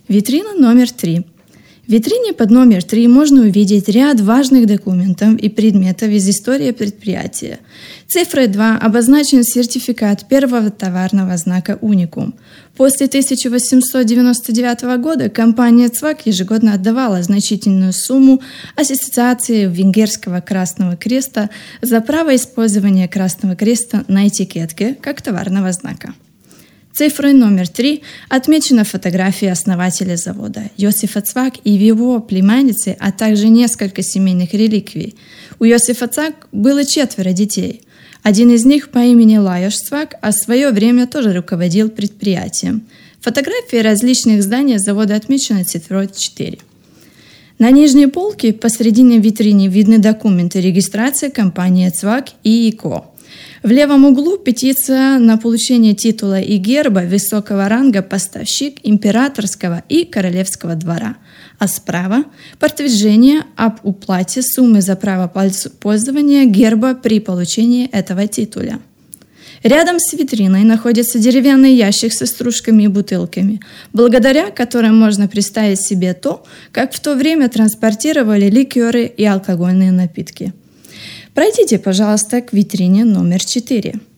Витрина номер 3. В витрине под номер 3 можно увидеть ряд важных документов и предметов из истории предприятия. Цифрой 2 обозначен сертификат первого товарного знака «Уникум». После 1899 года компания ЦВАК ежегодно отдавала значительную сумму Ассоциации Венгерского Красного Креста за право использования Красного Креста на этикетке как товарного знака. Цифрой номер 3 отмечена фотография основателя завода Йосифа Цвак и его племянницы, а также несколько семейных реликвий. У Йосифа Цвак было 4 детей. Один из них по имени Лайош Цвак, а в свое время тоже руководил предприятием. Фотографии различных зданий завода отмечены цифрой 4. На нижней полке посредине витрины видны документы регистрации компании ЦВАК и ИКО. В левом углу петиция на получение титула и герба высокого ранга поставщик императорского и королевского двора, а справа – подтверждение об уплате суммы за право пользования герба при получении этого титуля. Рядом с витриной находится деревянный ящик со стружками и бутылками, благодаря которым можно представить себе то, как в то время транспортировали ликеры и алкогольные напитки. Пройдите, пожалуйста, к витрине номер 4.